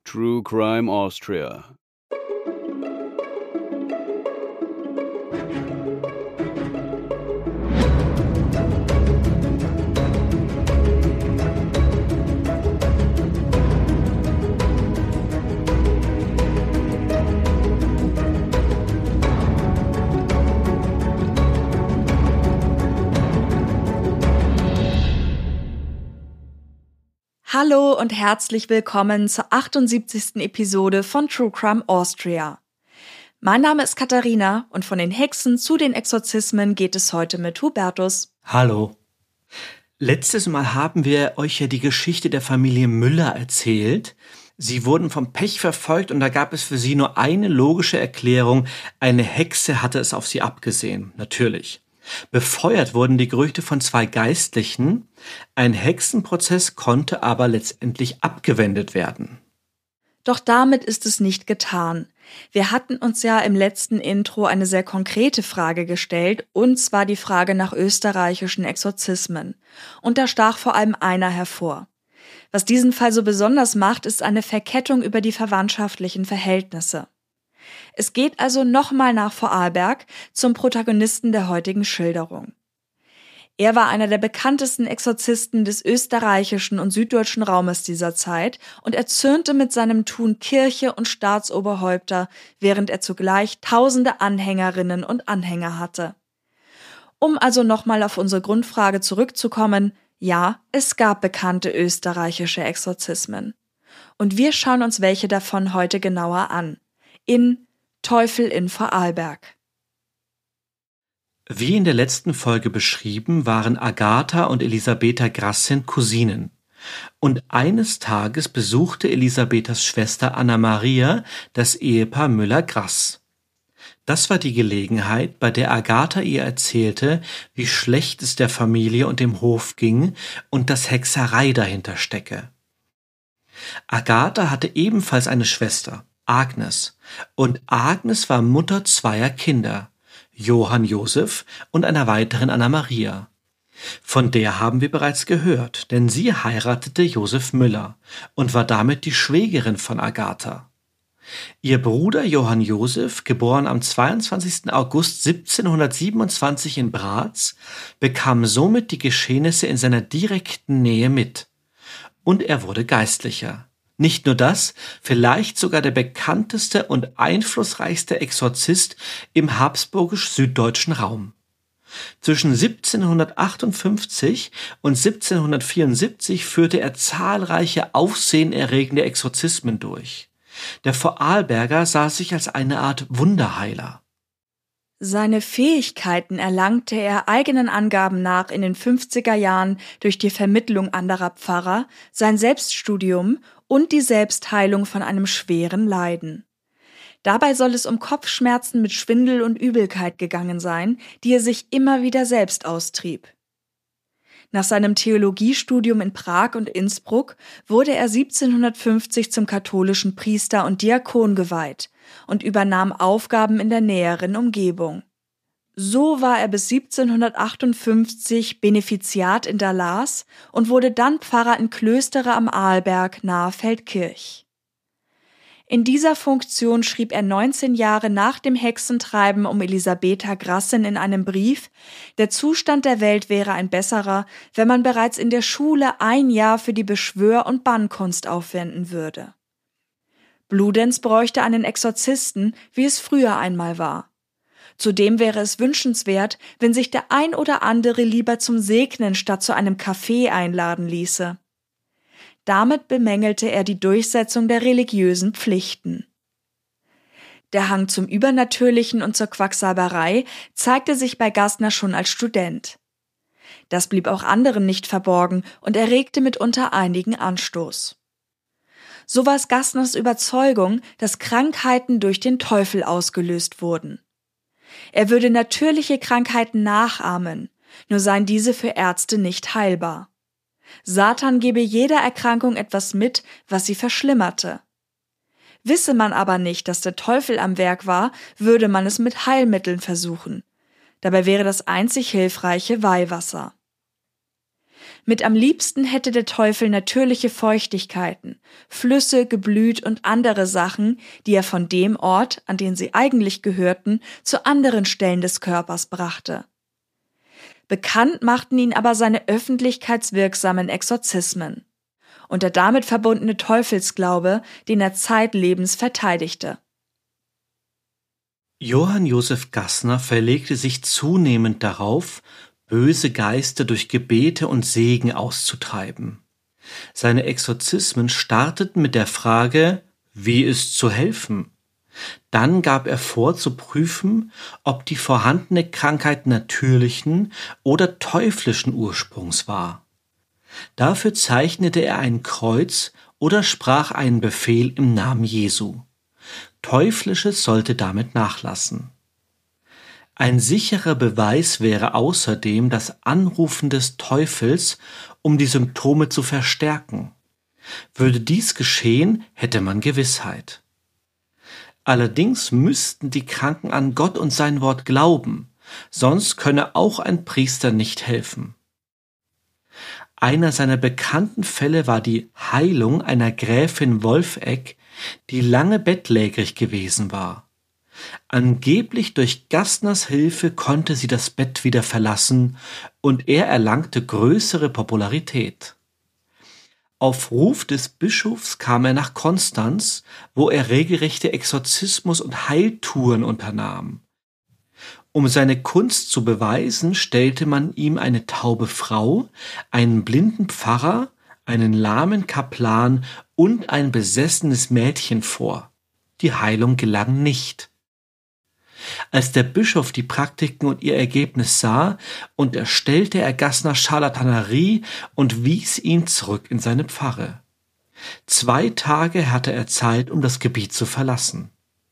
True Crime Austria. Hallo und herzlich willkommen zur 78. Episode von True Crime Austria. Mein Name ist Katharina und von den Hexen zu den Exorzismen geht es heute mit Hubertus. Hallo. Letztes Mal haben wir euch ja die Geschichte der Familie Müller erzählt. Sie wurden vom Pech verfolgt und da gab es für sie nur eine logische Erklärung. Eine Hexe hatte es auf sie abgesehen, natürlich. Befeuert wurden die Gerüchte von 2 Geistlichen. Ein Hexenprozess konnte aber letztendlich abgewendet werden. Doch damit ist es nicht getan. Wir hatten uns ja im letzten Intro eine sehr konkrete Frage gestellt, und zwar die Frage nach österreichischen Exorzismen. Und da stach vor allem einer hervor. Was diesen Fall so besonders macht, ist eine Verkettung über die verwandtschaftlichen Verhältnisse. Es geht also nochmal nach Vorarlberg zum Protagonisten der heutigen Schilderung. Er war einer der bekanntesten Exorzisten des österreichischen und süddeutschen Raumes dieser Zeit und erzürnte mit seinem Tun Kirche und Staatsoberhäupter, während er zugleich tausende Anhängerinnen und Anhänger hatte. Um also nochmal auf unsere Grundfrage zurückzukommen, ja, es gab bekannte österreichische Exorzismen. Und wir schauen uns welche davon heute genauer an. In Teufel in Vorarlberg. Wie in der letzten Folge beschrieben, waren Agatha und Elisabetha Grassin Cousinen. Und eines Tages besuchte Elisabethas Schwester Anna-Maria das Ehepaar Müller-Grass. Das war die Gelegenheit, bei der Agatha ihr erzählte, wie schlecht es der Familie und dem Hof ging und dass Hexerei dahinter stecke. Agatha hatte ebenfalls eine Schwester, Agnes, und Agnes war Mutter 2 Kinder, Johann Josef und einer weiteren Anna-Maria. Von der haben wir bereits gehört, denn sie heiratete Josef Müller und war damit die Schwägerin von Agatha. Ihr Bruder Johann Josef, geboren am 22. August 1727 in Braz, bekam somit die Geschehnisse in seiner direkten Nähe mit. Und er wurde Geistlicher. Nicht nur das, vielleicht sogar der bekannteste und einflussreichste Exorzist im habsburgisch-süddeutschen Raum. Zwischen 1758 und 1774 führte er zahlreiche aufsehenerregende Exorzismen durch. Der Vorarlberger sah sich als eine Art Wunderheiler. Seine Fähigkeiten erlangte er eigenen Angaben nach in den 50er Jahren durch die Vermittlung anderer Pfarrer, sein Selbststudium und die Selbstheilung von einem schweren Leiden. Dabei soll es um Kopfschmerzen mit Schwindel und Übelkeit gegangen sein, die er sich immer wieder selbst austrieb. Nach seinem Theologiestudium in Prag und Innsbruck wurde er 1750 zum katholischen Priester und Diakon geweiht und übernahm Aufgaben in der näheren Umgebung. So war er bis 1758 Benefiziat in Dahlaz und wurde dann Pfarrer in Klöstere am Arlberg nahe Feldkirch. In dieser Funktion schrieb er 19 Jahre nach dem Hexentreiben um Elisabetha Grassin in einem Brief, der Zustand der Welt wäre ein besserer, wenn man bereits in der Schule 1 Jahr für die Beschwör- und Bannkunst aufwenden würde. Bludenz bräuchte einen Exorzisten, wie es früher einmal war. Zudem wäre es wünschenswert, wenn sich der ein oder andere lieber zum Segnen statt zu einem Kaffee einladen ließe. Damit bemängelte er die Durchsetzung der religiösen Pflichten. Der Hang zum Übernatürlichen und zur Quacksalberei zeigte sich bei Gassner schon als Student. Das blieb auch anderen nicht verborgen und erregte mitunter einigen Anstoß. So war es Gassners Überzeugung, dass Krankheiten durch den Teufel ausgelöst wurden. Er würde natürliche Krankheiten nachahmen, nur seien diese für Ärzte nicht heilbar. Satan gebe jeder Erkrankung etwas mit, was sie verschlimmerte. Wisse man aber nicht, dass der Teufel am Werk war, würde man es mit Heilmitteln versuchen. Dabei wäre das einzig Hilfreiche Weihwasser. Mit am liebsten hätte der Teufel natürliche Feuchtigkeiten, Flüsse, Geblüt und andere Sachen, die er von dem Ort, an den sie eigentlich gehörten, zu anderen Stellen des Körpers brachte. Bekannt machten ihn aber seine öffentlichkeitswirksamen Exorzismen und der damit verbundene Teufelsglaube, den er zeitlebens verteidigte. Johann Josef Gassner verlegte sich zunehmend darauf, böse Geister durch Gebete und Segen auszutreiben. Seine Exorzismen starteten mit der Frage, wie ist zu helfen? Dann gab er vor zu prüfen, ob die vorhandene Krankheit natürlichen oder teuflischen Ursprungs war. Dafür zeichnete er ein Kreuz oder sprach einen Befehl im Namen Jesu. Teuflisches sollte damit nachlassen. Ein sicherer Beweis wäre außerdem das Anrufen des Teufels, um die Symptome zu verstärken. Würde dies geschehen, hätte man Gewissheit. Allerdings müssten die Kranken an Gott und sein Wort glauben, sonst könne auch ein Priester nicht helfen. Einer seiner bekannten Fälle war die Heilung einer Gräfin Wolfegg, die lange bettlägerig gewesen war. Angeblich durch Gassners Hilfe konnte sie das Bett wieder verlassen und er erlangte größere Popularität. Auf Ruf des Bischofs kam er nach Konstanz, wo er regelrechte Exorzismus- und Heiltouren unternahm. Um seine Kunst zu beweisen, stellte man ihm eine taube Frau, einen blinden Pfarrer, einen lahmen Kaplan und ein besessenes Mädchen vor. Die Heilung gelang nicht. Als der Bischof die Praktiken und ihr Ergebnis sah, unterstellte er Gassner Scharlatanerie und wies ihn zurück in seine Pfarre. 2 Tage hatte er Zeit, um das Gebiet zu verlassen.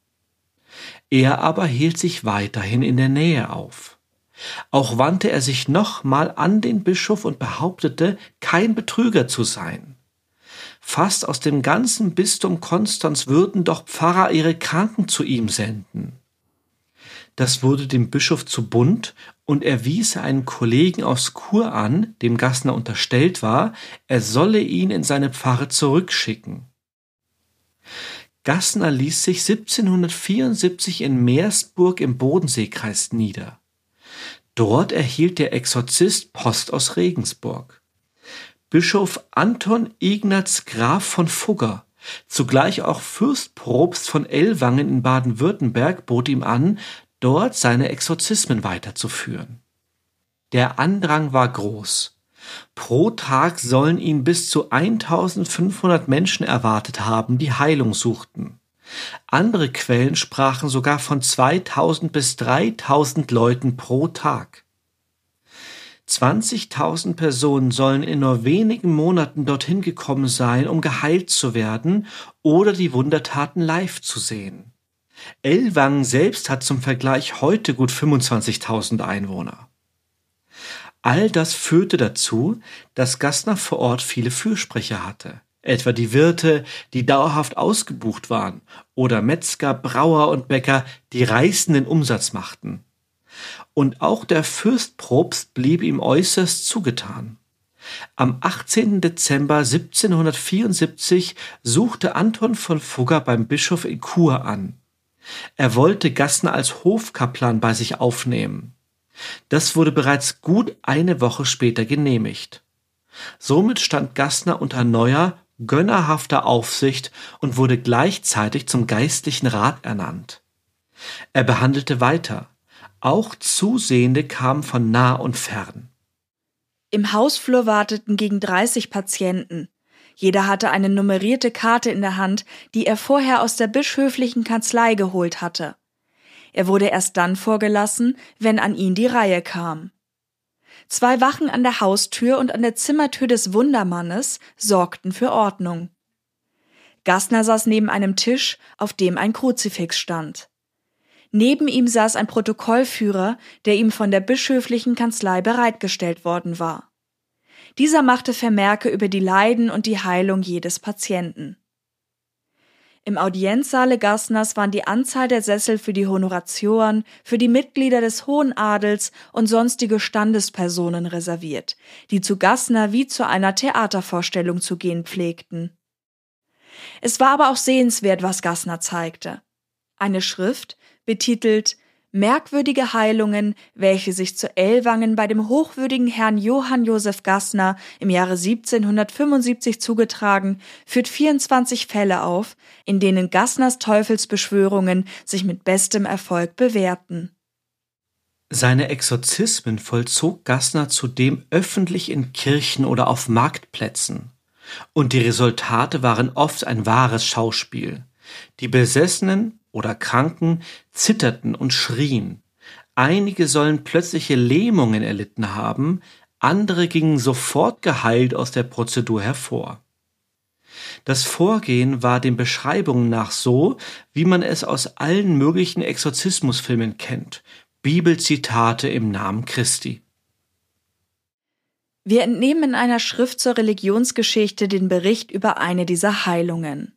Er aber hielt sich weiterhin in der Nähe auf. Auch wandte er sich nochmal an den Bischof und behauptete, kein Betrüger zu sein. Fast aus dem ganzen Bistum Konstanz würden doch Pfarrer ihre Kranken zu ihm senden. Das wurde dem Bischof zu bunt und er wies einen Kollegen aus Chur an, dem Gassner unterstellt war, er solle ihn in seine Pfarre zurückschicken. Gassner ließ sich 1774 in Meersburg im Bodenseekreis nieder. Dort erhielt der Exorzist Post aus Regensburg. Bischof Anton Ignaz Graf von Fugger, zugleich auch Fürstprobst von Ellwangen in Baden-Württemberg, bot ihm an, dort seine Exorzismen weiterzuführen. Der Andrang war groß. Pro Tag sollen ihn bis zu 1500 Menschen erwartet haben, die Heilung suchten. Andere Quellen sprachen sogar von 2000 bis 3000 Leuten pro Tag. 20.000 Personen sollen in nur wenigen Monaten dorthin gekommen sein, um geheilt zu werden oder die Wundertaten live zu sehen. Ellwangen selbst hat zum Vergleich heute gut 25.000 Einwohner. All das führte dazu, dass Gassner vor Ort viele Fürsprecher hatte, etwa die Wirte, die dauerhaft ausgebucht waren, oder Metzger, Brauer und Bäcker, die reißenden Umsatz machten. Und auch der Fürstprobst blieb ihm äußerst zugetan. Am 18. Dezember 1774 suchte Anton von Fugger beim Bischof in Chur an. Er wollte Gassner als Hofkaplan bei sich aufnehmen. Das wurde bereits gut eine Woche später genehmigt. Somit stand Gassner unter neuer, gönnerhafter Aufsicht und wurde gleichzeitig zum geistlichen Rat ernannt. Er behandelte weiter. Auch Zusehende kamen von nah und fern. Im Hausflur warteten gegen 30 Patienten. Jeder hatte eine nummerierte Karte in der Hand, die er vorher aus der bischöflichen Kanzlei geholt hatte. Er wurde erst dann vorgelassen, wenn an ihn die Reihe kam. 2 Wachen an der Haustür und an der Zimmertür des Wundermannes sorgten für Ordnung. Gassner saß neben einem Tisch, auf dem ein Kruzifix stand. Neben ihm saß ein Protokollführer, der ihm von der bischöflichen Kanzlei bereitgestellt worden war. Dieser machte Vermerke über die Leiden und die Heilung jedes Patienten. Im Audienzsaale Gassners waren die Anzahl der Sessel für die Honoratioren, für die Mitglieder des hohen Adels und sonstige Standespersonen reserviert, die zu Gassner wie zu einer Theatervorstellung zu gehen pflegten. Es war aber auch sehenswert, was Gassner zeigte. Eine Schrift, betitelt »Merkwürdige Heilungen, welche sich zu Ellwangen bei dem hochwürdigen Herrn Johann Joseph Gassner im Jahre 1775 zugetragen«, führt 24 Fälle auf, in denen Gassners Teufelsbeschwörungen sich mit bestem Erfolg bewährten. Seine Exorzismen vollzog Gassner zudem öffentlich in Kirchen oder auf Marktplätzen. Und die Resultate waren oft ein wahres Schauspiel. Die Besessenen oder Kranken zitterten und schrien. Einige sollen plötzliche Lähmungen erlitten haben, andere gingen sofort geheilt aus der Prozedur hervor. Das Vorgehen war den Beschreibungen nach so, wie man es aus allen möglichen Exorzismusfilmen kennt. Bibelzitate im Namen Christi. Wir entnehmen in einer Schrift zur Religionsgeschichte den Bericht über eine dieser Heilungen.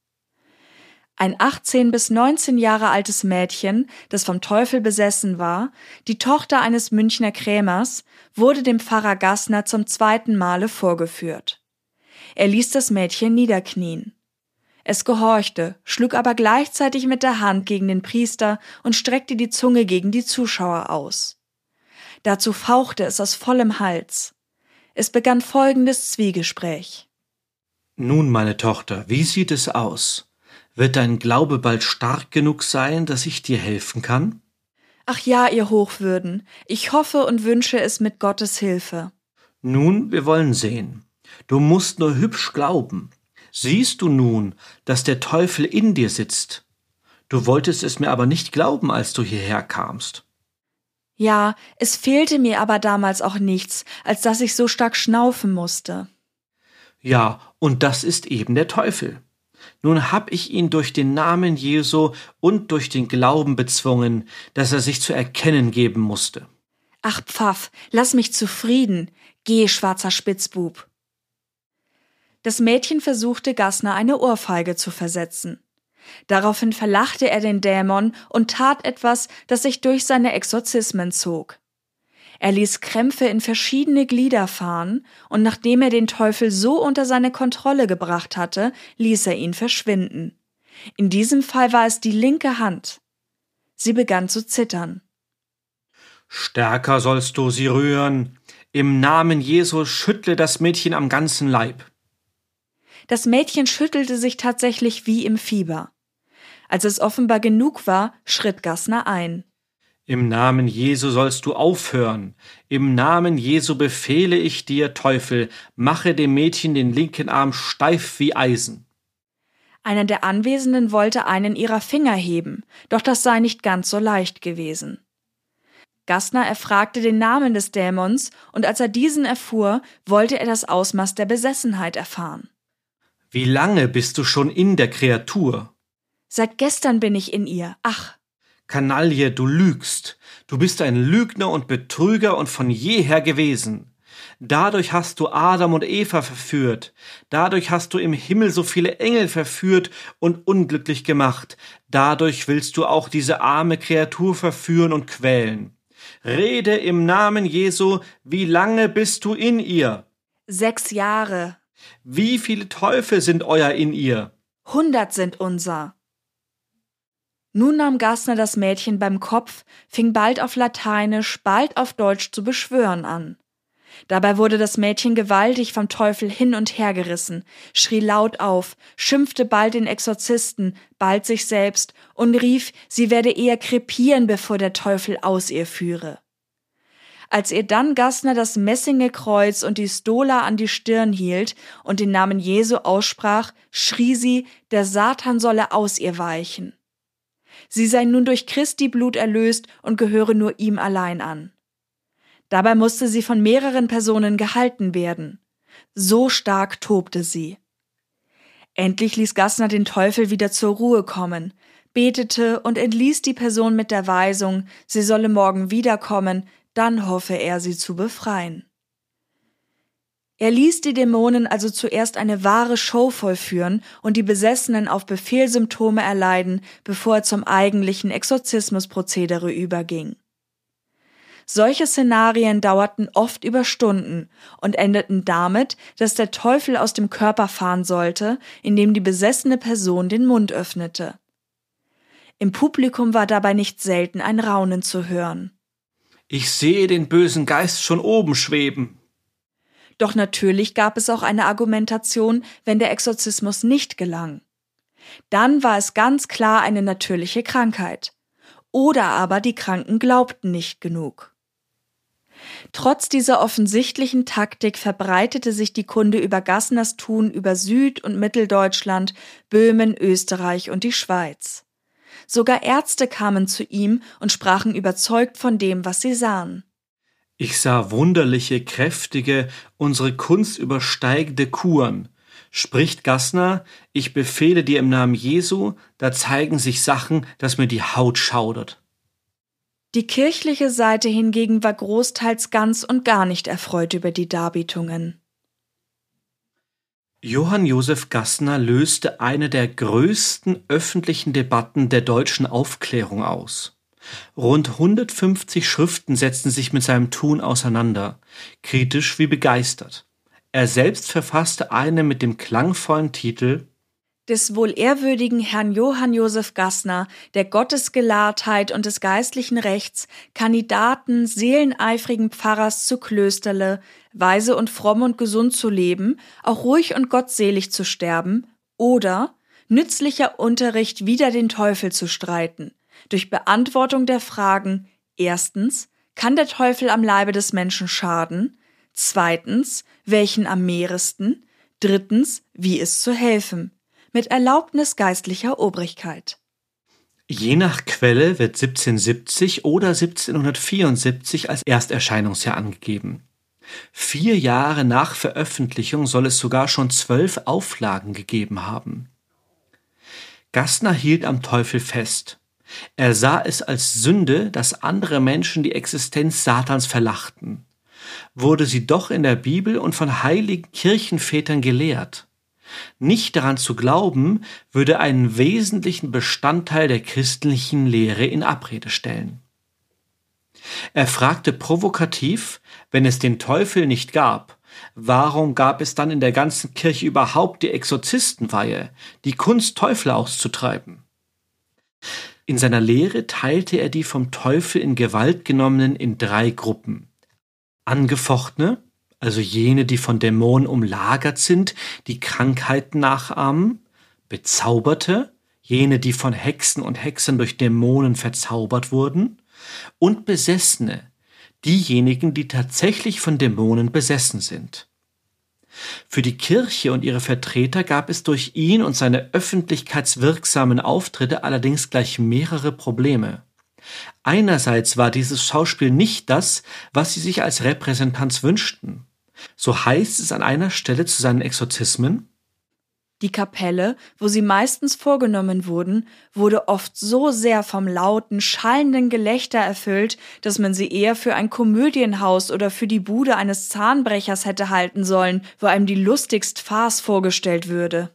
Ein 18 bis 19 Jahre altes Mädchen, das vom Teufel besessen war, die Tochter eines Münchner Krämers, wurde dem Pfarrer Gassner zum 2. Male vorgeführt. Er ließ das Mädchen niederknien. Es gehorchte, schlug aber gleichzeitig mit der Hand gegen den Priester und streckte die Zunge gegen die Zuschauer aus. Dazu fauchte es aus vollem Hals. Es begann folgendes Zwiegespräch. »Nun, meine Tochter, wie sieht es aus? Wird dein Glaube bald stark genug sein, dass ich dir helfen kann?« »Ach ja, Ihr Hochwürden, ich hoffe und wünsche es mit Gottes Hilfe.« »Nun, wir wollen sehen. Du musst nur hübsch glauben. Siehst du nun, dass der Teufel in dir sitzt? Du wolltest es mir aber nicht glauben, als du hierher kamst.« »Ja, es fehlte mir aber damals auch nichts, als dass ich so stark schnaufen musste.« »Ja, und das ist eben der Teufel. Nun hab ich ihn durch den Namen Jesu und durch den Glauben bezwungen, dass er sich zu erkennen geben musste.« »Ach Pfaff, lass mich zufrieden. Geh, schwarzer Spitzbub.« Das Mädchen versuchte Gassner eine Ohrfeige zu versetzen. Daraufhin verlachte er den Dämon und tat etwas, das sich durch seine Exorzismen zog. Er ließ Krämpfe in verschiedene Glieder fahren, und nachdem er den Teufel so unter seine Kontrolle gebracht hatte, ließ er ihn verschwinden. In diesem Fall war es die linke Hand. Sie begann zu zittern. »Stärker sollst du sie rühren. Im Namen Jesu schüttle das Mädchen am ganzen Leib.« Das Mädchen schüttelte sich tatsächlich wie im Fieber. Als es offenbar genug war, schritt Gassner ein. »Im Namen Jesu sollst du aufhören. Im Namen Jesu befehle ich dir, Teufel, mache dem Mädchen den linken Arm steif wie Eisen.« Einer der Anwesenden wollte einen ihrer Finger heben, doch das sei nicht ganz so leicht gewesen. Gassner erfragte den Namen des Dämons, und als er diesen erfuhr, wollte er das Ausmaß der Besessenheit erfahren. »Wie lange bist du schon in der Kreatur?« »Seit gestern bin ich in ihr. Ach!« »Kanaille, du lügst. Du bist ein Lügner und Betrüger und von jeher gewesen. Dadurch hast du Adam und Eva verführt. Dadurch hast du im Himmel so viele Engel verführt und unglücklich gemacht. Dadurch willst du auch diese arme Kreatur verführen und quälen. Rede im Namen Jesu, wie lange bist du in ihr?« »6 Jahre.« »Wie viele Teufel sind euer in ihr?« »100 sind unser.« Nun nahm Gassner das Mädchen beim Kopf, fing bald auf Lateinisch, bald auf Deutsch zu beschwören an. Dabei wurde das Mädchen gewaltig vom Teufel hin und her gerissen, schrie laut auf, schimpfte bald den Exorzisten, bald sich selbst und rief, sie werde eher krepieren, bevor der Teufel aus ihr führe. Als ihr dann Gassner das Messingekreuz und die Stola an die Stirn hielt und den Namen Jesu aussprach, schrie sie, der Satan solle aus ihr weichen. Sie sei nun durch Christi Blut erlöst und gehöre nur ihm allein an. Dabei musste sie von mehreren Personen gehalten werden. So stark tobte sie. Endlich ließ Gassner den Teufel wieder zur Ruhe kommen, betete und entließ die Person mit der Weisung, sie solle morgen wiederkommen, dann hoffe er, sie zu befreien. Er ließ die Dämonen also zuerst eine wahre Show vollführen und die Besessenen auf Befehl Symptome erleiden, bevor er zum eigentlichen Exorzismusprozedere überging. Solche Szenarien dauerten oft über Stunden und endeten damit, dass der Teufel aus dem Körper fahren sollte, indem die besessene Person den Mund öffnete. Im Publikum war dabei nicht selten ein Raunen zu hören. Ich sehe den bösen Geist schon oben schweben. Doch natürlich gab es auch eine Argumentation, wenn der Exorzismus nicht gelang. Dann war es ganz klar eine natürliche Krankheit. Oder aber die Kranken glaubten nicht genug. Trotz dieser offensichtlichen Taktik verbreitete sich die Kunde über Gassners Tun über Süd- und Mitteldeutschland, Böhmen, Österreich und die Schweiz. Sogar Ärzte kamen zu ihm und sprachen überzeugt von dem, was sie sahen. Ich sah wunderliche, kräftige, unsere Kunst übersteigende Kuren. Spricht Gassner, ich befehle dir im Namen Jesu, da zeigen sich Sachen, dass mir die Haut schaudert. Die kirchliche Seite hingegen war großteils ganz und gar nicht erfreut über die Darbietungen. Johann Josef Gassner löste eine der größten öffentlichen Debatten der deutschen Aufklärung aus. Rund 150 Schriften setzten sich mit seinem Tun auseinander, kritisch wie begeistert. Er selbst verfasste eine mit dem klangvollen Titel Des wohlehrwürdigen Herrn Johann Josef Gassner, der Gottesgelahrtheit und des geistlichen Rechts, Kandidaten seeleneifrigen Pfarrers zu Klösterle, weise und fromm und gesund zu leben, auch ruhig und gottselig zu sterben, oder nützlicher Unterricht wider den Teufel zu streiten, durch Beantwortung der Fragen: Erstens, kann der Teufel am Leibe des Menschen schaden? Zweitens, welchen am mehresten? Drittens, wie ist zu helfen? Mit Erlaubnis geistlicher Obrigkeit. Je nach Quelle wird 1770 oder 1774 als Ersterscheinungsjahr angegeben. 4 Jahre nach Veröffentlichung soll es sogar schon 12 Auflagen gegeben haben. Gassner hielt am Teufel fest. Er sah es als Sünde, dass andere Menschen die Existenz Satans verlachten. Wurde sie doch in der Bibel und von heiligen Kirchenvätern gelehrt. Nicht daran zu glauben, würde einen wesentlichen Bestandteil der christlichen Lehre in Abrede stellen. Er fragte provokativ, wenn es den Teufel nicht gab, warum gab es dann in der ganzen Kirche überhaupt die Exorzistenweihe, die Kunst, Teufel auszutreiben? In seiner Lehre teilte er die vom Teufel in Gewalt genommenen in 3 Gruppen. Angefochtene, also jene, die von Dämonen umlagert sind, die Krankheiten nachahmen, Bezauberte, jene, die von Hexen und Hexern durch Dämonen verzaubert wurden, und Besessene, diejenigen, die tatsächlich von Dämonen besessen sind. Für die Kirche und ihre Vertreter gab es durch ihn und seine öffentlichkeitswirksamen Auftritte allerdings gleich mehrere Probleme. Einerseits war dieses Schauspiel nicht das, was sie sich als Repräsentanz wünschten. So heißt es an einer Stelle zu seinen Exorzismen: Die Kapelle, wo sie meistens vorgenommen wurden, wurde oft so sehr vom lauten, schallenden Gelächter erfüllt, dass man sie eher für ein Komödienhaus oder für die Bude eines Zahnbrechers hätte halten sollen, wo einem die lustigst Farce vorgestellt würde.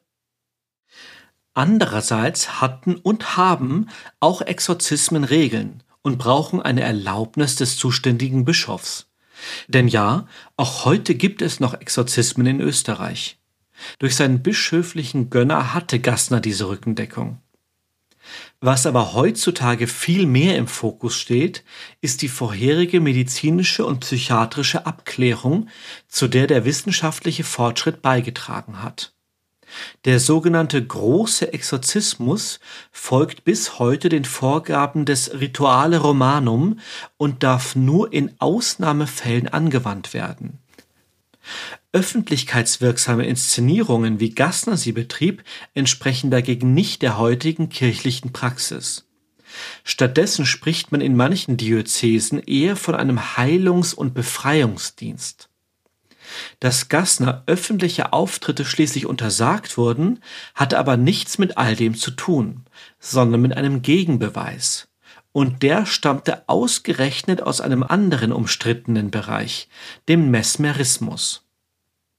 Andererseits hatten und haben auch Exorzismen Regeln und brauchen eine Erlaubnis des zuständigen Bischofs. Denn ja, auch heute gibt es noch Exorzismen in Österreich. Durch seinen bischöflichen Gönner hatte Gassner diese Rückendeckung. Was aber heutzutage viel mehr im Fokus steht, ist die vorherige medizinische und psychiatrische Abklärung, zu der der wissenschaftliche Fortschritt beigetragen hat. Der sogenannte große Exorzismus folgt bis heute den Vorgaben des Rituale Romanum und darf nur in Ausnahmefällen angewandt werden. Öffentlichkeitswirksame Inszenierungen, wie Gassner sie betrieb, entsprechen dagegen nicht der heutigen kirchlichen Praxis. Stattdessen spricht man in manchen Diözesen eher von einem Heilungs- und Befreiungsdienst. Dass Gassner öffentliche Auftritte schließlich untersagt wurden, hatte aber nichts mit all dem zu tun, sondern mit einem Gegenbeweis. Und der stammte ausgerechnet aus einem anderen umstrittenen Bereich, dem Mesmerismus.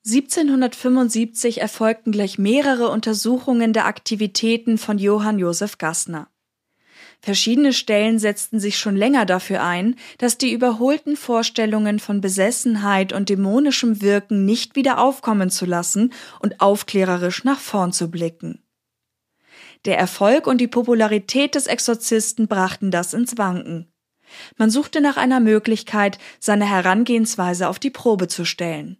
1775 erfolgten gleich mehrere Untersuchungen der Aktivitäten von Johann Joseph Gassner. Verschiedene Stellen setzten sich schon länger dafür ein, dass die überholten Vorstellungen von Besessenheit und dämonischem Wirken nicht wieder aufkommen zu lassen und aufklärerisch nach vorn zu blicken. Der Erfolg und die Popularität des Exorzisten brachten das ins Wanken. Man suchte nach einer Möglichkeit, seine Herangehensweise auf die Probe zu stellen.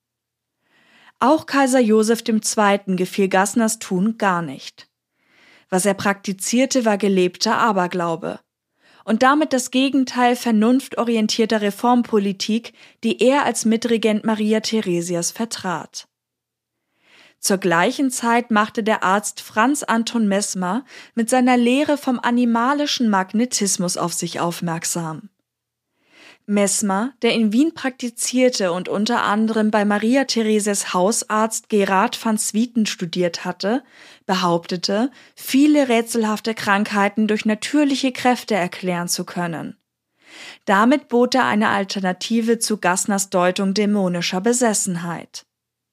Auch Kaiser Joseph II. Gefiel Gassners Tun gar nicht. Was er praktizierte, war gelebter Aberglaube. Und damit das Gegenteil vernunftorientierter Reformpolitik, die er als Mitregent Maria Theresias vertrat. Zur gleichen Zeit machte der Arzt Franz Anton Mesmer mit seiner Lehre vom animalischen Magnetismus auf sich aufmerksam. Mesmer, der in Wien praktizierte und unter anderem bei Maria Theresias Hausarzt Gerard van Swieten studiert hatte, behauptete, viele rätselhafte Krankheiten durch natürliche Kräfte erklären zu können. Damit bot er eine Alternative zu Gassners Deutung dämonischer Besessenheit.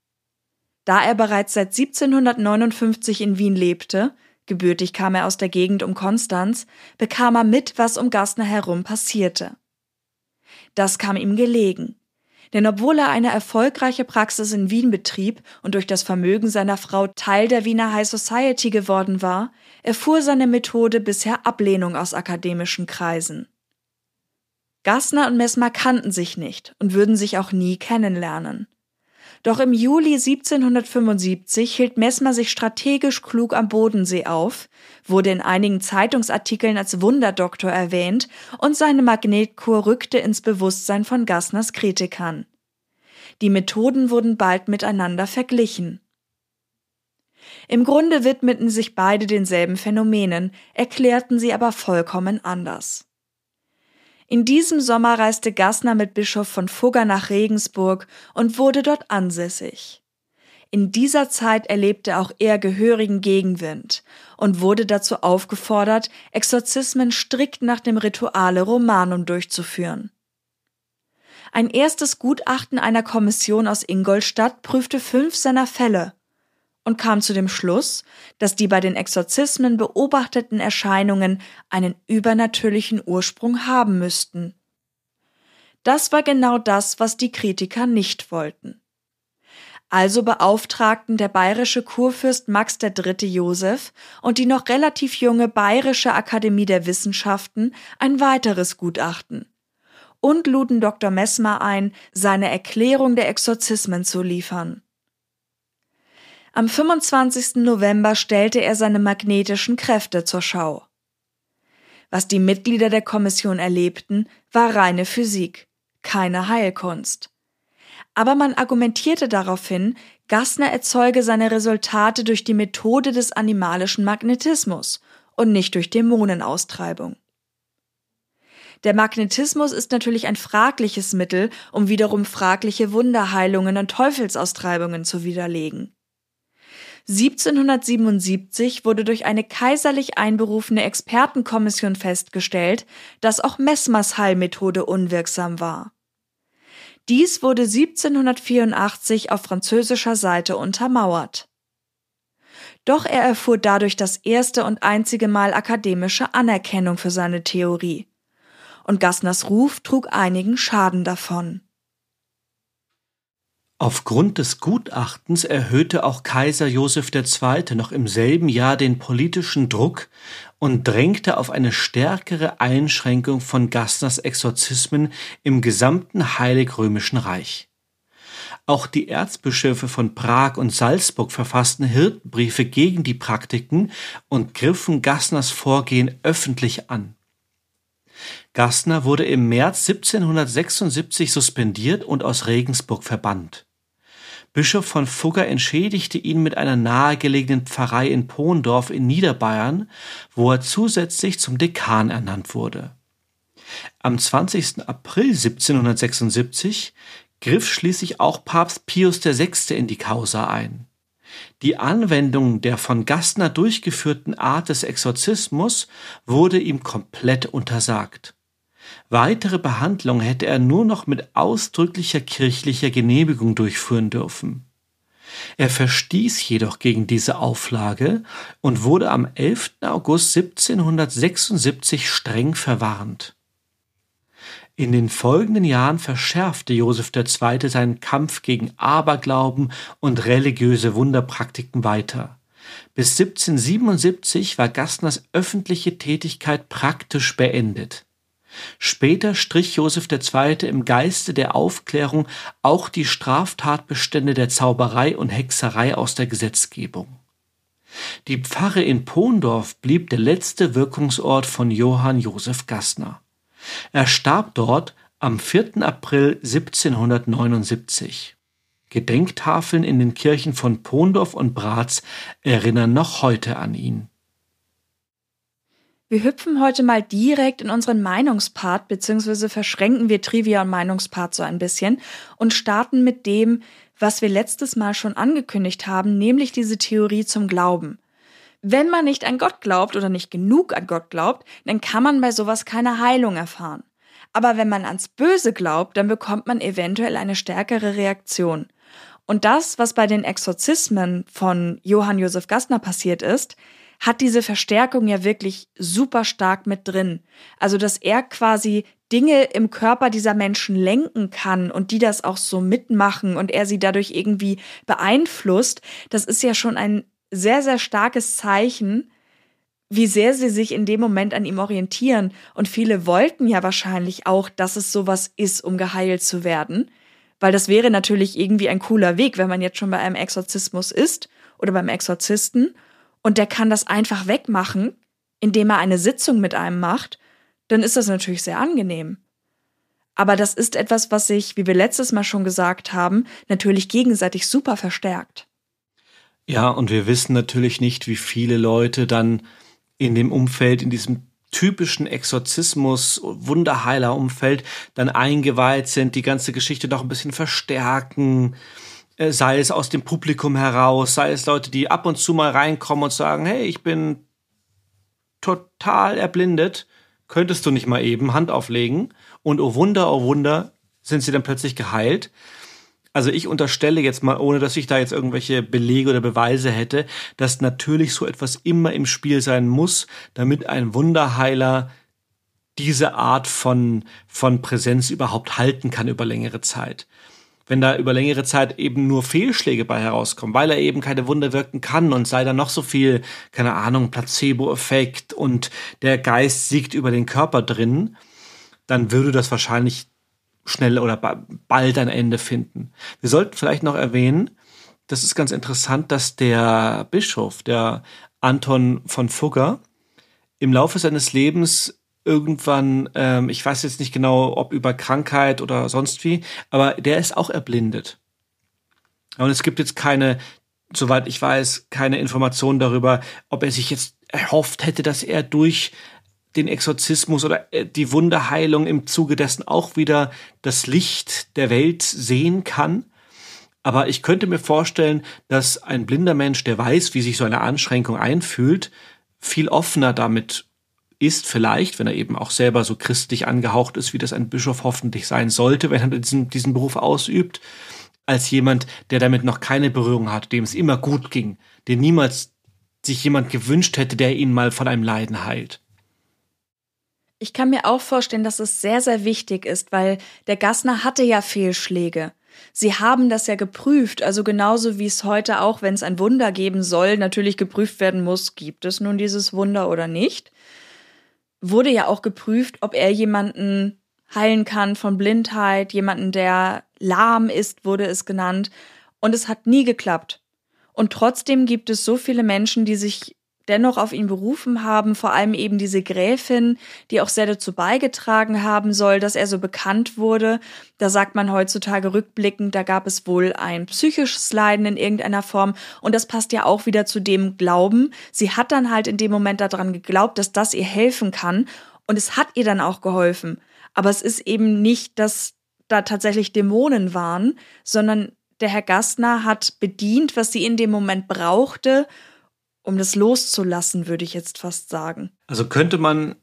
Da er bereits seit 1759 in Wien lebte, gebürtig kam er aus der Gegend um Konstanz, bekam er mit, was um Gassner herum passierte. Das kam ihm gelegen, denn obwohl er eine erfolgreiche Praxis in Wien betrieb und durch das Vermögen seiner Frau Teil der Wiener High Society geworden war, erfuhr seine Methode bisher Ablehnung aus akademischen Kreisen. Gassner und Mesmer kannten sich nicht und würden sich auch nie kennenlernen. Doch im Juli 1775 hielt Mesmer sich strategisch klug am Bodensee auf, wurde in einigen Zeitungsartikeln als Wunderdoktor erwähnt und seine Magnetkur rückte ins Bewusstsein von Gassners Kritikern. Die Methoden wurden bald miteinander verglichen. Im Grunde widmeten sich beide denselben Phänomenen, erklärten sie aber vollkommen anders. In diesem Sommer reiste Gassner mit Bischof von Fugger nach Regensburg und wurde dort ansässig. In dieser Zeit erlebte auch er gehörigen Gegenwind und wurde dazu aufgefordert, Exorzismen strikt nach dem Rituale Romanum durchzuführen. Ein erstes Gutachten einer Kommission aus Ingolstadt prüfte 5 seiner Fälle und kam zu dem Schluss, dass die bei den Exorzismen beobachteten Erscheinungen einen übernatürlichen Ursprung haben müssten. Das war genau das, was die Kritiker nicht wollten. Also beauftragten der bayerische Kurfürst Max III. Joseph und die noch relativ junge Bayerische Akademie der Wissenschaften ein weiteres Gutachten und luden Dr. Mesmer ein, seine Erklärung der Exorzismen zu liefern. Am 25. November stellte er seine magnetischen Kräfte zur Schau. Was die Mitglieder der Kommission erlebten, war reine Physik, keine Heilkunst. Aber man argumentierte daraufhin, Gassner erzeuge seine Resultate durch die Methode des animalischen Magnetismus und nicht durch Dämonenaustreibung. Der Magnetismus ist natürlich ein fragliches Mittel, um wiederum fragliche Wunderheilungen und Teufelsaustreibungen zu widerlegen. 1777 wurde durch eine kaiserlich einberufene Expertenkommission festgestellt, dass auch Mesmers Heilmethode unwirksam war. Dies wurde 1784 auf französischer Seite untermauert. Doch er erfuhr dadurch das erste und einzige Mal akademische Anerkennung für seine Theorie. Und Gassners Ruf trug einigen Schaden davon. Aufgrund des Gutachtens erhöhte auch Kaiser Joseph II. Noch im selben Jahr den politischen Druck und drängte auf eine stärkere Einschränkung von Gassners Exorzismen im gesamten Heilig-Römischen Reich. Auch die Erzbischöfe von Prag und Salzburg verfassten Hirtenbriefe gegen die Praktiken und griffen Gassners Vorgehen öffentlich an. Gassner wurde im März 1776 suspendiert und aus Regensburg verbannt. Bischof von Fugger entschädigte ihn mit einer nahegelegenen Pfarrei in Pondorf in Niederbayern, wo er zusätzlich zum Dekan ernannt wurde. Am 20. April 1776 griff schließlich auch Papst Pius VI. In die Causa ein. Die Anwendung der von Gassner durchgeführten Art des Exorzismus wurde ihm komplett untersagt. Weitere Behandlungen hätte er nur noch mit ausdrücklicher kirchlicher Genehmigung durchführen dürfen. Er verstieß jedoch gegen diese Auflage und wurde am 11. August 1776 streng verwarnt. In den folgenden Jahren verschärfte Joseph II. Seinen Kampf gegen Aberglauben und religiöse Wunderpraktiken weiter. Bis 1777 war Gassners öffentliche Tätigkeit praktisch beendet. Später strich Joseph II. Im Geiste der Aufklärung auch die Straftatbestände der Zauberei und Hexerei aus der Gesetzgebung. Die Pfarre in Pondorf blieb der letzte Wirkungsort von Johann Joseph Gassner. Er starb dort am 4. April 1779. Gedenktafeln in den Kirchen von Pondorf und Bratz erinnern noch heute an ihn. Wir hüpfen heute mal direkt in unseren Meinungspart, beziehungsweise verschränken wir Trivia und Meinungspart so ein bisschen und starten mit dem, was wir letztes Mal schon angekündigt haben, nämlich diese Theorie zum Glauben. Wenn man nicht an Gott glaubt oder nicht genug an Gott glaubt, dann kann man bei sowas keine Heilung erfahren. Aber wenn man ans Böse glaubt, dann bekommt man eventuell eine stärkere Reaktion. Und das, was bei den Exorzismen von Johann Joseph Gassner passiert ist, hat diese Verstärkung ja wirklich super stark mit drin. Also, dass er quasi Dinge im Körper dieser Menschen lenken kann und die das auch so mitmachen und er sie dadurch irgendwie beeinflusst, das ist ja schon ein sehr, sehr starkes Zeichen, wie sehr sie sich in dem Moment an ihm orientieren. Und viele wollten ja wahrscheinlich auch, dass es sowas ist, um geheilt zu werden. Weil das wäre natürlich irgendwie ein cooler Weg, wenn man jetzt schon bei einem Exorzismus ist oder beim Exorzisten und der kann das einfach wegmachen, indem er eine Sitzung mit einem macht, dann ist das natürlich sehr angenehm. Aber das ist etwas, was sich, wie wir letztes Mal schon gesagt haben, natürlich gegenseitig super verstärkt. Ja, und wir wissen natürlich nicht, wie viele Leute dann in dem Umfeld, in diesem typischen Exorzismus, Wunderheiler-Umfeld dann eingeweiht sind, die ganze Geschichte noch ein bisschen verstärken, sei es aus dem Publikum heraus, sei es Leute, die ab und zu mal reinkommen und sagen, hey, ich bin total erblindet, könntest du nicht mal eben Hand auflegen? Und oh Wunder, sind sie dann plötzlich geheilt. Also ich unterstelle jetzt mal, ohne dass ich da jetzt irgendwelche Belege oder Beweise hätte, dass natürlich so etwas immer im Spiel sein muss, damit ein Wunderheiler diese Art von Präsenz überhaupt halten kann über längere Zeit. Wenn da über längere Zeit eben nur Fehlschläge bei herauskommen, weil er eben keine Wunder wirken kann und sei da noch so viel, keine Ahnung, Placebo-Effekt und der Geist siegt über den Körper drin, dann würde das wahrscheinlich schnell oder bald ein Ende finden. Wir sollten vielleicht noch erwähnen, das ist ganz interessant, dass der Bischof, der Anton von Fugger, im Laufe seines Lebens irgendwann, ich weiß jetzt nicht genau, ob über Krankheit oder sonst wie, aber der ist auch erblindet. Und es gibt jetzt keine, soweit ich weiß, keine Informationen darüber, ob er sich jetzt erhofft hätte, dass er durch den Exorzismus oder die Wunderheilung im Zuge dessen auch wieder das Licht der Welt sehen kann. Aber ich könnte mir vorstellen, dass ein blinder Mensch, der weiß, wie sich so eine Einschränkung einfühlt, viel offener damit ist, vielleicht, wenn er eben auch selber so christlich angehaucht ist, wie das ein Bischof hoffentlich sein sollte, wenn er diesen Beruf ausübt, als jemand, der damit noch keine Berührung hat, dem es immer gut ging, den niemals sich jemand gewünscht hätte, der ihn mal von einem Leiden heilt. Ich kann mir auch vorstellen, dass es sehr, sehr wichtig ist, weil der Gassner hatte ja Fehlschläge. Sie haben das ja geprüft, also genauso wie es heute auch, wenn es ein Wunder geben soll, natürlich geprüft werden muss, gibt es nun dieses Wunder oder nicht, wurde ja auch geprüft, ob er jemanden heilen kann von Blindheit, jemanden, der lahm ist, wurde es genannt, und es hat nie geklappt. Und trotzdem gibt es so viele Menschen, die sich dennoch auf ihn berufen haben, vor allem eben diese Gräfin, die auch sehr dazu beigetragen haben soll, dass er so bekannt wurde. Da sagt man heutzutage rückblickend, da gab es wohl ein psychisches Leiden in irgendeiner Form und das passt ja auch wieder zu dem Glauben. Sie hat dann halt in dem Moment daran geglaubt, dass das ihr helfen kann und es hat ihr dann auch geholfen. Aber es ist eben nicht, dass da tatsächlich Dämonen waren, sondern der Herr Gassner hat bedient, was sie in dem Moment brauchte, um das loszulassen, würde ich jetzt fast sagen. Also könnte man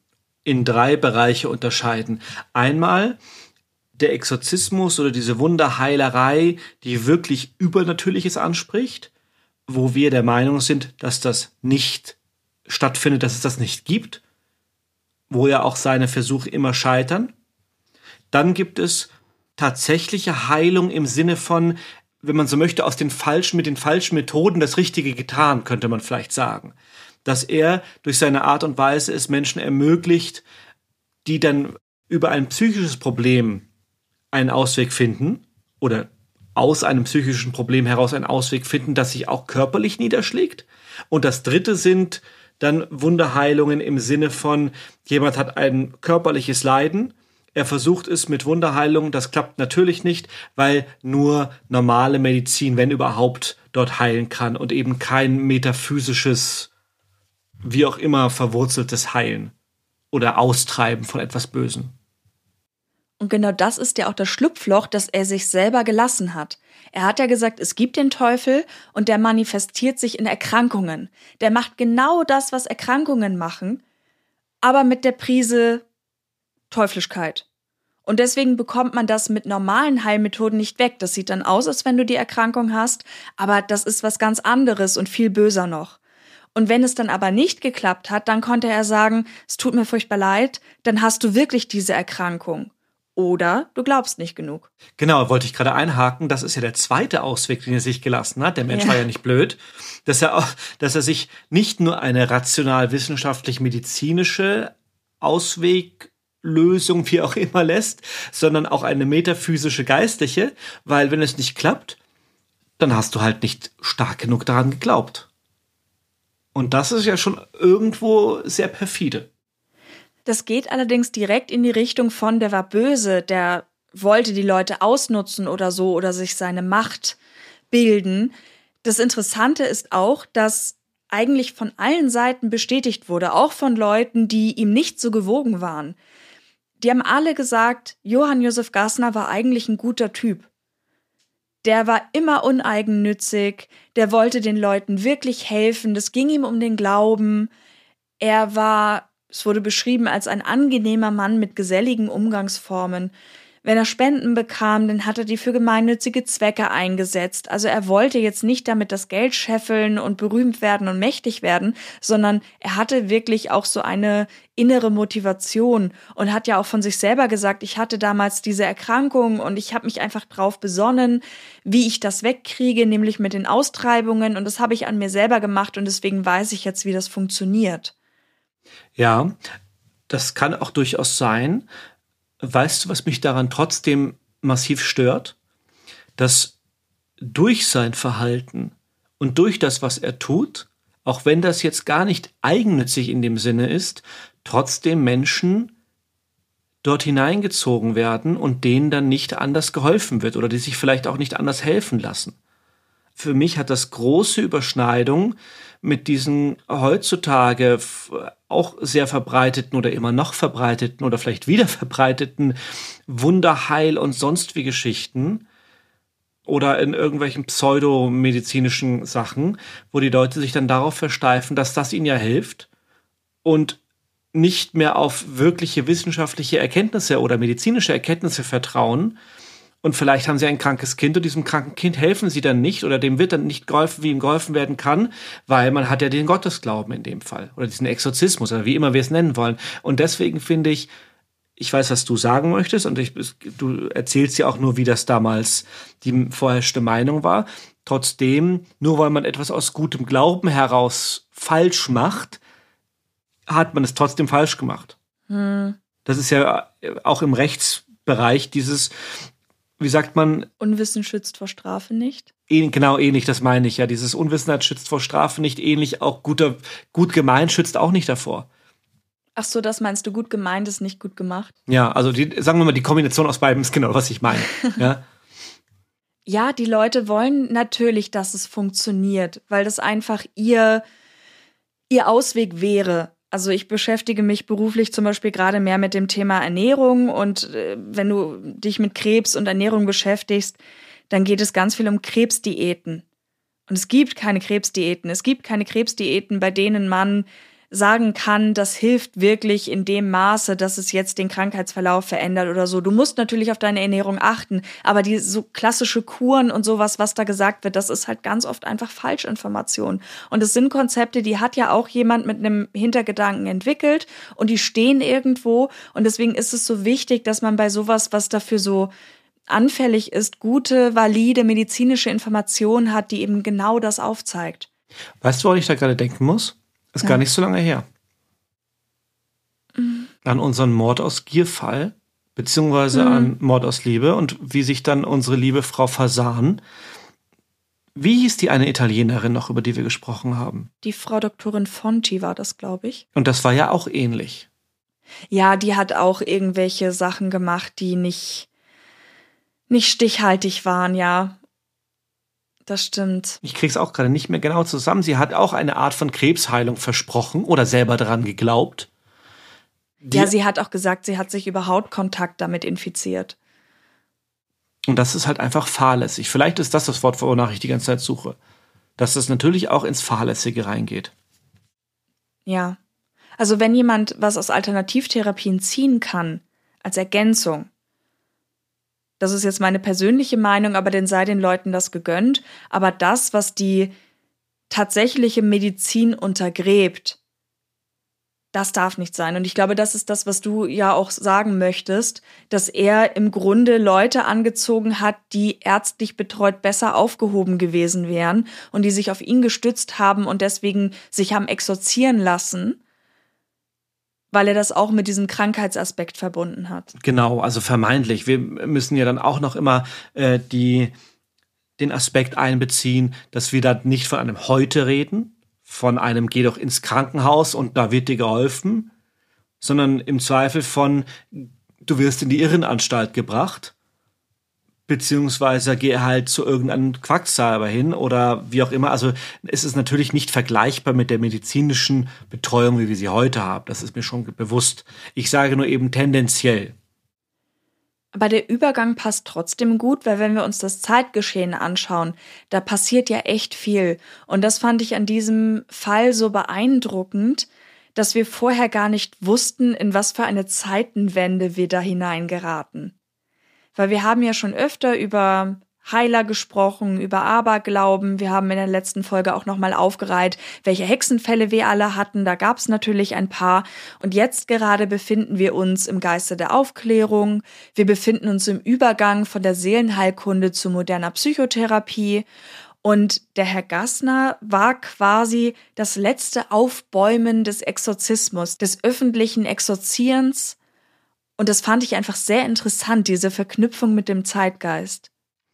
in 3 Bereiche unterscheiden. Einmal der Exorzismus oder diese Wunderheilerei, die wirklich Übernatürliches anspricht, wo wir der Meinung sind, dass das nicht stattfindet, dass es das nicht gibt, wo ja auch seine Versuche immer scheitern. Dann gibt es tatsächliche Heilung im Sinne von, wenn man so möchte, mit den falschen Methoden das Richtige getan, könnte man vielleicht sagen. Dass er durch seine Art und Weise es Menschen ermöglicht, die dann über ein psychisches Problem einen Ausweg finden oder aus einem psychischen Problem heraus einen Ausweg finden, das sich auch körperlich niederschlägt. Und das Dritte sind dann Wunderheilungen im Sinne von, jemand hat ein körperliches Leiden, er versucht es mit Wunderheilung, das klappt natürlich nicht, weil nur normale Medizin, wenn überhaupt, dort heilen kann und eben kein metaphysisches, wie auch immer verwurzeltes Heilen oder Austreiben von etwas Bösem. Und genau das ist ja auch das Schlupfloch, das er sich selber gelassen hat. Er hat ja gesagt, es gibt den Teufel und der manifestiert sich in Erkrankungen. Der macht genau das, was Erkrankungen machen, aber mit der Prise Teuflischkeit. Und deswegen bekommt man das mit normalen Heilmethoden nicht weg. Das sieht dann aus, als wenn du die Erkrankung hast, aber das ist was ganz anderes und viel böser noch. Und wenn es dann aber nicht geklappt hat, dann konnte er sagen, es tut mir furchtbar leid, dann hast du wirklich diese Erkrankung. Oder du glaubst nicht genug. Genau, wollte ich gerade einhaken. Das ist ja der zweite Ausweg, den er sich gelassen hat. Der Mensch war ja nicht blöd. Dass er sich nicht nur eine rational-wissenschaftlich-medizinische Ausweglösung, wie auch immer, lässt, sondern auch eine metaphysische, geistliche. Weil wenn es nicht klappt, dann hast du halt nicht stark genug daran geglaubt. Und das ist ja schon irgendwo sehr perfide. Das geht allerdings direkt in die Richtung von, der war böse, der wollte die Leute ausnutzen oder so oder sich seine Macht bilden. Das Interessante ist auch, dass eigentlich von allen Seiten bestätigt wurde, auch von Leuten, die ihm nicht so gewogen waren. Die haben alle gesagt, Johann Josef Gassner war eigentlich ein guter Typ. Der war immer uneigennützig, der wollte den Leuten wirklich helfen, das ging ihm um den Glauben. Es wurde beschrieben als ein angenehmer Mann mit geselligen Umgangsformen. Wenn er Spenden bekam, dann hat er die für gemeinnützige Zwecke eingesetzt. Also er wollte jetzt nicht damit das Geld scheffeln und berühmt werden und mächtig werden, sondern er hatte wirklich auch so eine innere Motivation und hat ja auch von sich selber gesagt, ich hatte damals diese Erkrankung und ich habe mich einfach drauf besonnen, wie ich das wegkriege, nämlich mit den Austreibungen, und das habe ich an mir selber gemacht und deswegen weiß ich jetzt, wie das funktioniert. Ja, das kann auch durchaus sein. Weißt du, was mich daran trotzdem massiv stört? Dass durch sein Verhalten und durch das, was er tut, auch wenn das jetzt gar nicht eigennützig in dem Sinne ist, trotzdem Menschen dort hineingezogen werden und denen dann nicht anders geholfen wird oder die sich vielleicht auch nicht anders helfen lassen. Für mich hat das große Überschneidung mit diesen heutzutage auch sehr verbreiteten oder immer noch verbreiteten oder vielleicht wieder verbreiteten Wunderheil- und sonst wie Geschichten oder in irgendwelchen pseudomedizinischen Sachen, wo die Leute sich dann darauf versteifen, dass das ihnen ja hilft und nicht mehr auf wirkliche wissenschaftliche Erkenntnisse oder medizinische Erkenntnisse vertrauen. Und vielleicht haben sie ein krankes Kind und diesem kranken Kind helfen sie dann nicht oder dem wird dann nicht geholfen, wie ihm geholfen werden kann, weil man hat ja den Gottesglauben in dem Fall oder diesen Exorzismus oder wie immer wir es nennen wollen. Und deswegen finde ich weiß, was du sagen möchtest und du erzählst ja auch nur, wie das damals die vorherrschende Meinung war. Trotzdem, nur weil man etwas aus gutem Glauben heraus falsch macht, hat man es trotzdem falsch gemacht. Das ist ja auch im Rechtsbereich dieses, wie sagt man? Unwissen schützt vor Strafe nicht. Genau, ähnlich, das meine ich ja. Dieses Unwissenheit schützt vor Strafe nicht, ähnlich auch gut gemeint schützt auch nicht davor. Ach so, das meinst du, gut gemeint ist nicht gut gemacht? Ja, also sagen wir mal, die Kombination aus beidem ist genau, was ich meine. Ja. Ja, die Leute wollen natürlich, dass es funktioniert, weil das einfach ihr Ausweg wäre. Also ich beschäftige mich beruflich zum Beispiel gerade mehr mit dem Thema Ernährung und wenn du dich mit Krebs und Ernährung beschäftigst, dann geht es ganz viel um Krebsdiäten. Und es gibt keine Krebsdiäten. Es gibt keine Krebsdiäten, bei denen man sagen kann, das hilft wirklich in dem Maße, dass es jetzt den Krankheitsverlauf verändert oder so. Du musst natürlich auf deine Ernährung achten, aber die so klassische Kuren und sowas, was da gesagt wird, das ist halt ganz oft einfach Falschinformation. Und es sind Konzepte, die hat ja auch jemand mit einem Hintergedanken entwickelt und die stehen irgendwo. Und deswegen ist es so wichtig, dass man bei sowas, was dafür so anfällig ist, gute, valide medizinische Informationen hat, die eben genau das aufzeigt. Weißt du, woran ich da gerade denken muss? Ist gar nicht so lange her. An unseren Mord aus Gier-Fall, beziehungsweise an Mord aus Liebe und wie sich dann unsere liebe Frau Fasan, wie hieß die eine Italienerin noch, über die wir gesprochen haben? Die Frau Doktorin Fonti war das, glaube ich. Und das war ja auch ähnlich. Ja, die hat auch irgendwelche Sachen gemacht, die nicht stichhaltig waren, ja. Das stimmt. Ich krieg's auch gerade nicht mehr genau zusammen. Sie hat auch eine Art von Krebsheilung versprochen oder selber daran geglaubt. Ja, sie hat auch gesagt, sie hat sich über Hautkontakt damit infiziert. Und das ist halt einfach fahrlässig. Vielleicht ist das Wort, wonach ich die ganze Zeit suche. Dass das natürlich auch ins Fahrlässige reingeht. Ja. Also wenn jemand was aus Alternativtherapien ziehen kann, als Ergänzung, das ist jetzt meine persönliche Meinung, aber dann sei den Leuten das gegönnt. Aber das, was die tatsächliche Medizin untergräbt, das darf nicht sein. Und ich glaube, das ist das, was du ja auch sagen möchtest, dass er im Grunde Leute angezogen hat, die ärztlich betreut besser aufgehoben gewesen wären und die sich auf ihn gestützt haben und deswegen sich haben exorzieren lassen, weil er das auch mit diesem Krankheitsaspekt verbunden hat. Genau, also vermeintlich. Wir müssen ja dann auch noch immer den Aspekt einbeziehen, dass wir da nicht von einem Heute reden, von einem Geh doch ins Krankenhaus und da wird dir geholfen, sondern im Zweifel von du wirst in die Irrenanstalt gebracht, beziehungsweise geh halt zu irgendeinem Quacksalber hin oder wie auch immer. Also es ist natürlich nicht vergleichbar mit der medizinischen Betreuung, wie wir sie heute haben. Das ist mir schon bewusst. Ich sage nur eben tendenziell. Aber der Übergang passt trotzdem gut, weil wenn wir uns das Zeitgeschehen anschauen, da passiert ja echt viel. Und das fand ich an diesem Fall so beeindruckend, dass wir vorher gar nicht wussten, in was für eine Zeitenwende wir da hineingeraten. Weil wir haben ja schon öfter über Heiler gesprochen, über Aberglauben. Wir haben in der letzten Folge auch nochmal aufgereiht, welche Hexenfälle wir alle hatten. Da gab es natürlich ein paar. Und jetzt gerade befinden wir uns im Geiste der Aufklärung. Wir befinden uns im Übergang von der Seelenheilkunde zu moderner Psychotherapie. Und der Herr Gassner war quasi das letzte Aufbäumen des Exorzismus, des öffentlichen Exorzierens. Und das fand ich einfach sehr interessant, diese Verknüpfung mit dem Zeitgeist.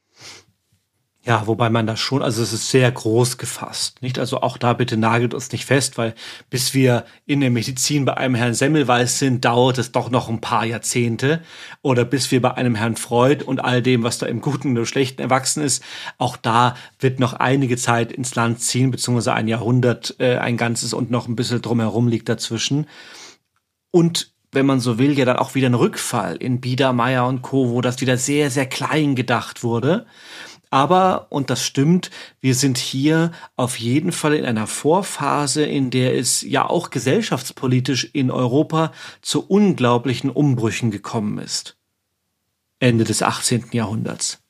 Ja, wobei man das schon, also es ist sehr groß gefasst, nicht? Also auch da bitte nagelt uns nicht fest, weil bis wir in der Medizin bei einem Herrn Semmelweis sind, dauert es doch noch ein paar Jahrzehnte. Oder bis wir bei einem Herrn Freud und all dem, was da im Guten und Schlechten erwachsen ist, auch da wird noch einige Zeit ins Land ziehen, beziehungsweise ein Jahrhundert, ein ganzes und noch ein bisschen drumherum liegt dazwischen. Und wenn man so will, ja dann auch wieder ein Rückfall in Biedermeier und Co., wo das wieder sehr, sehr klein gedacht wurde. Aber, und das stimmt, wir sind hier auf jeden Fall in einer Vorphase, in der es ja auch gesellschaftspolitisch in Europa zu unglaublichen Umbrüchen gekommen ist. Ende des 18. Jahrhunderts.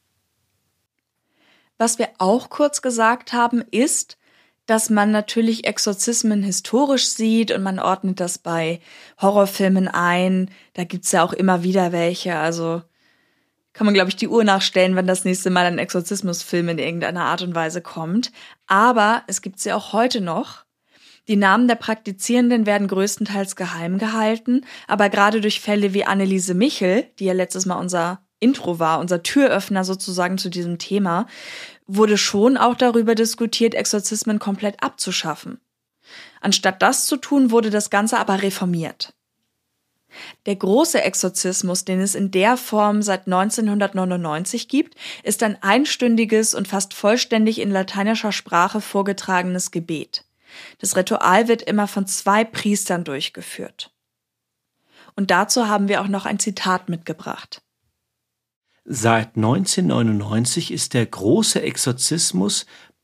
Was wir auch kurz gesagt haben, ist, dass man natürlich Exorzismen historisch sieht und man ordnet das bei Horrorfilmen ein. Da gibt's ja auch immer wieder welche. Also kann man, glaube ich, die Uhr nachstellen, wenn das nächste Mal ein Exorzismusfilm in irgendeiner Art und Weise kommt. Aber es gibt sie auch heute noch. Die Namen der Praktizierenden werden größtenteils geheim gehalten. Aber gerade durch Fälle wie Anneliese Michel, die ja letztes Mal unser Intro war, unser Türöffner sozusagen zu diesem Thema, wurde schon auch darüber diskutiert, Exorzismen komplett abzuschaffen. Anstatt das zu tun, wurde das Ganze aber reformiert. Der große Exorzismus, den es in der Form seit 1999 gibt, ist ein einstündiges und fast vollständig in lateinischer Sprache vorgetragenes Gebet. Das Ritual wird immer von 2 Priestern durchgeführt. Und dazu haben wir auch noch ein Zitat mitgebracht. Seit 1999 ist der große Exorzismus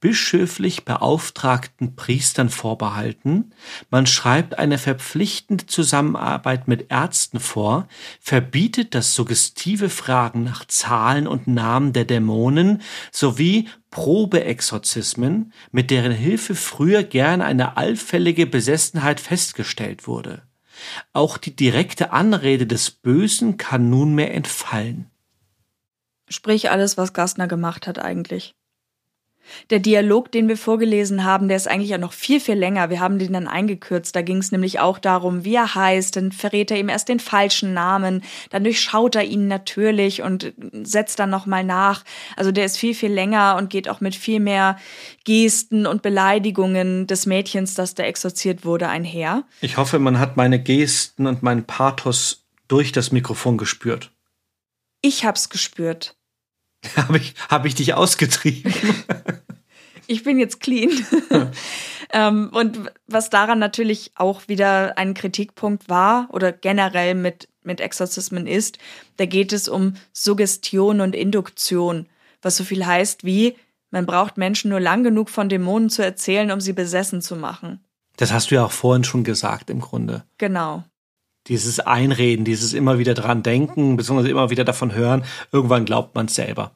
bischöflich beauftragten Priestern vorbehalten. Man schreibt eine verpflichtende Zusammenarbeit mit Ärzten vor, verbietet das suggestive Fragen nach Zahlen und Namen der Dämonen sowie Probeexorzismen, mit deren Hilfe früher gern eine allfällige Besessenheit festgestellt wurde. Auch die direkte Anrede des Bösen kann nunmehr entfallen. Sprich alles, was Gassner gemacht hat eigentlich. Der Dialog, den wir vorgelesen haben, der ist eigentlich ja noch viel, viel länger. Wir haben den dann eingekürzt. Da ging es nämlich auch darum, wie er heißt. Dann verrät er ihm erst den falschen Namen. Dann durchschaut er ihn natürlich und setzt dann nochmal nach. Also der ist viel, viel länger und geht auch mit viel mehr Gesten und Beleidigungen des Mädchens, das da exorziert wurde, einher. Ich hoffe, man hat meine Gesten und meinen Pathos durch das Mikrofon gespürt. Ich hab's gespürt. Hab ich dich ausgetrieben? Ich bin jetzt clean. Und was daran natürlich auch wieder ein Kritikpunkt war oder generell mit Exorzismen ist, da geht es um Suggestion und Induktion, was so viel heißt wie, man braucht Menschen nur lang genug von Dämonen zu erzählen, um sie besessen zu machen. Das hast du ja auch vorhin schon gesagt im Grunde. Genau. Dieses Einreden, dieses immer wieder dran denken, beziehungsweise immer wieder davon hören, irgendwann glaubt man es selber.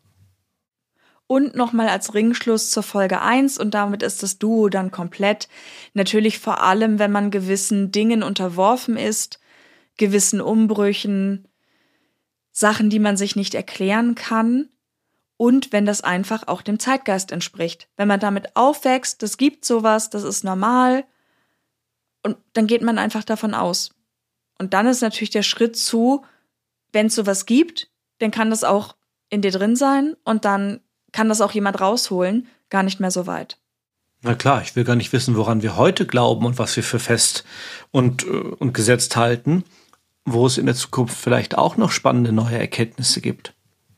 Und nochmal als Ringschluss zur Folge 1, und damit ist das Duo dann komplett. Natürlich vor allem, wenn man gewissen Dingen unterworfen ist, gewissen Umbrüchen, Sachen, die man sich nicht erklären kann, und wenn das einfach auch dem Zeitgeist entspricht. Wenn man damit aufwächst, das gibt sowas, das ist normal, und dann geht man einfach davon aus. Und dann ist natürlich der Schritt zu, wenn es sowas gibt, dann kann das auch in dir drin sein und dann kann das auch jemand rausholen, gar nicht mehr so weit. Na klar, ich will gar nicht wissen, woran wir heute glauben und was wir für fest und gesetzt halten, wo es in der Zukunft vielleicht auch noch spannende neue Erkenntnisse gibt.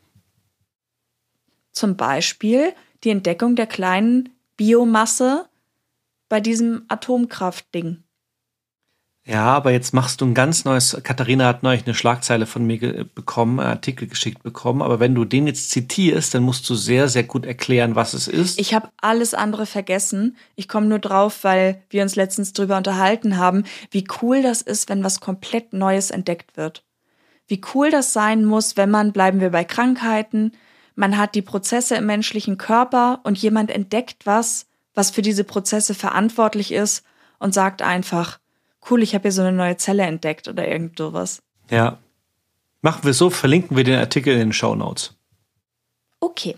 Zum Beispiel die Entdeckung der kleinen Biomasse bei diesem Atomkraftding. Ja, aber jetzt machst du ein ganz neues. Katharina hat neulich eine Schlagzeile von mir bekommen, einen Artikel geschickt bekommen. Aber wenn du den jetzt zitierst, dann musst du sehr, sehr gut erklären, was es ist. Ich habe alles andere vergessen. Ich komme nur drauf, weil wir uns letztens drüber unterhalten haben, wie cool das ist, wenn was komplett Neues entdeckt wird. Wie cool das sein muss, wenn man, bleiben wir bei Krankheiten, man hat die Prozesse im menschlichen Körper und jemand entdeckt was für diese Prozesse verantwortlich ist und sagt einfach, cool, ich habe hier so eine neue Zelle entdeckt oder irgend sowas. Ja. Machen wir so, verlinken wir den Artikel in den Shownotes. Okay.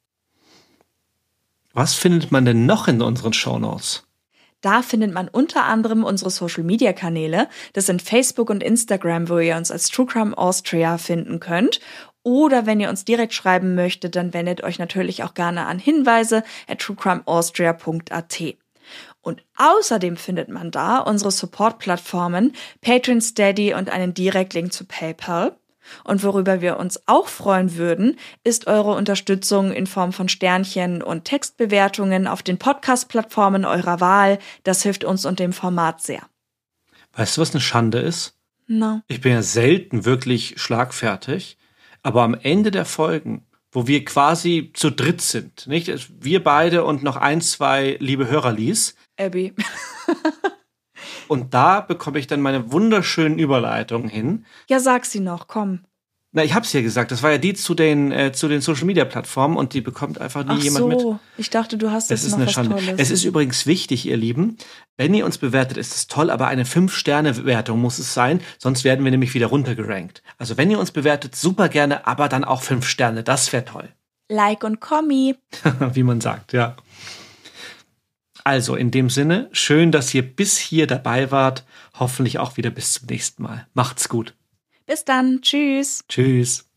Was findet man denn noch in unseren Shownotes? Da findet man unter anderem unsere Social-Media-Kanäle. Das sind Facebook und Instagram, wo ihr uns als True Crime Austria finden könnt. Oder wenn ihr uns direkt schreiben möchtet, dann wendet euch natürlich auch gerne an hinweise@truecrimeaustria.at. Und außerdem findet man da unsere Support-Plattformen Patreon, Steady und einen Direktlink zu PayPal. Und worüber wir uns auch freuen würden, ist eure Unterstützung in Form von Sternchen und Textbewertungen auf den Podcast-Plattformen eurer Wahl. Das hilft uns und dem Format sehr. Weißt du, was eine Schande ist? No. Ich bin ja selten wirklich schlagfertig, aber am Ende der Folgen, wo wir quasi zu dritt sind, nicht? Wir beide und noch 1, 2 liebe Hörerlies. Abby. Und da bekomme ich dann meine wunderschönen Überleitungen hin. Ja, sag sie noch, komm. Na, ich hab's ja gesagt, das war ja die zu den Social-Media-Plattformen und die bekommt einfach nie jemand mit. Ach so, ich dachte, du hast jetzt noch was Schande. Tolles. Es ist übrigens wichtig, ihr Lieben, wenn ihr uns bewertet, ist es toll, aber eine 5-Sterne-Bewertung muss es sein, sonst werden wir nämlich wieder runtergerankt. Also wenn ihr uns bewertet, super gerne, aber dann auch 5 Sterne, das wäre toll. Like und Kommi. Wie man sagt, ja. Also in dem Sinne, schön, dass ihr bis hier dabei wart. Hoffentlich auch wieder bis zum nächsten Mal. Macht's gut. Bis dann. Tschüss. Tschüss.